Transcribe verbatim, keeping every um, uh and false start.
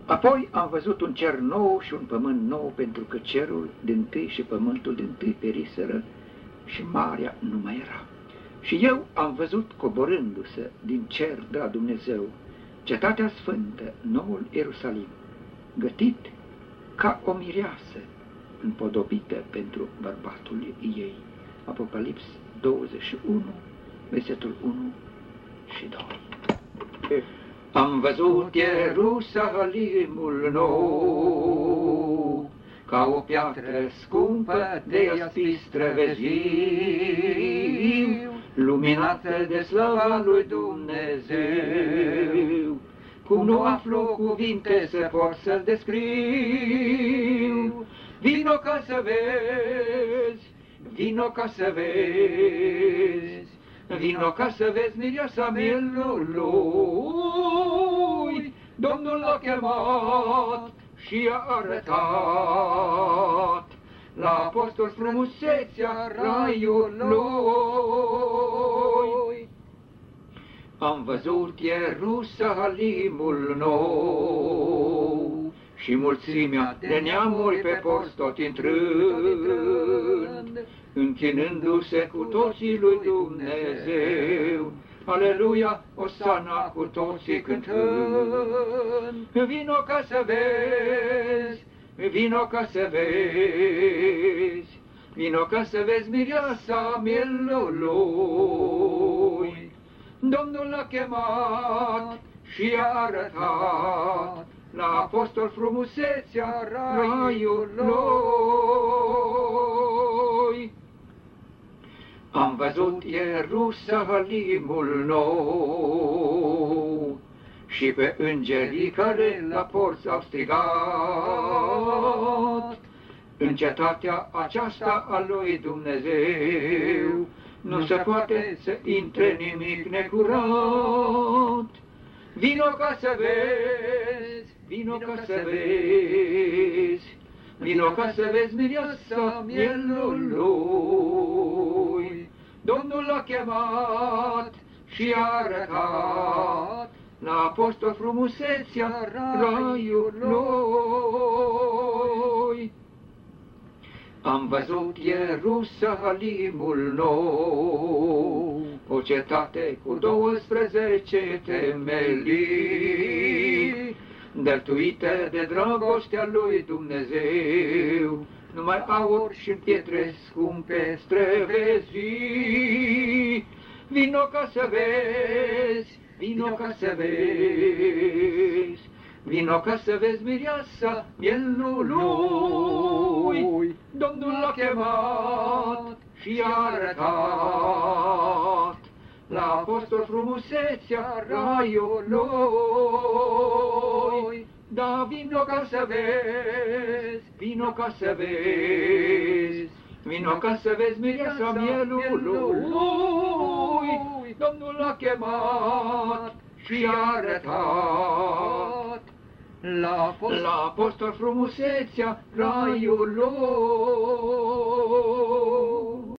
Apoi am văzut un cer nou și un pământ nou, pentru că cerul dintâi și pământul dintâi periseră și marea nu mai era. Și eu am văzut coborându-se din cer de la Dumnezeu cetatea sfântă, noul Ierusalim, gătit ca o mireasă, împodobită pentru bărbatul ei. Apocalips douăzeci și unu, versetul unu și doi. Am văzut Ierusalimul nou, ca o piatră scumpă de iaspi străveziu, luminată de slava lui Dumnezeu. Cum nu aflu cuvinte să pot să-l descriu, vino ca să vezi, vino ca să vezi, vino ca să vezi mireasa mielului. Domnul l-a chemat și a arătat la apostol frumusețea raiului. Am văzut Ierusalimul nou și mulțimea de neamuri pe porți tot intrând, închinându-se cu toții lui Dumnezeu. Aleluia, Osana, cu toții cântând. Vino ca să vezi, vino ca să vezi, vino ca să vezi mireasa mielului. Domnul l-a chemat și a arătat la apostol frumusețea raiului. Am văzut Ierusalimul nou și pe îngerii care la porți au strigat, în cetatea aceasta a lui Dumnezeu nu se poate să intre nimic necurat. Vino ca să vezi, vino ca să vezi, vino ca să vezi mireasa mielului. Domnul l-a chemat și a arătat la apostol frumusețea raiului. Am văzut Ierusalimul nou, o cetate cu douăsprezece temelii, dăltuită de dragostea lui Dumnezeu, numai aur și pietre scumpe străvezi. Vino ca să vezi, vino ca să vezi, vino ca să vezi mireasa mielului. Domnul l-a chemat și a arătat la apostol frumusețea raiului. Da, vino ca să vezi, vino ca să vezi, vino ca să vezi mireasa mielului. Domnul l-a chemat și a arătat la apostol frumusețea raiului.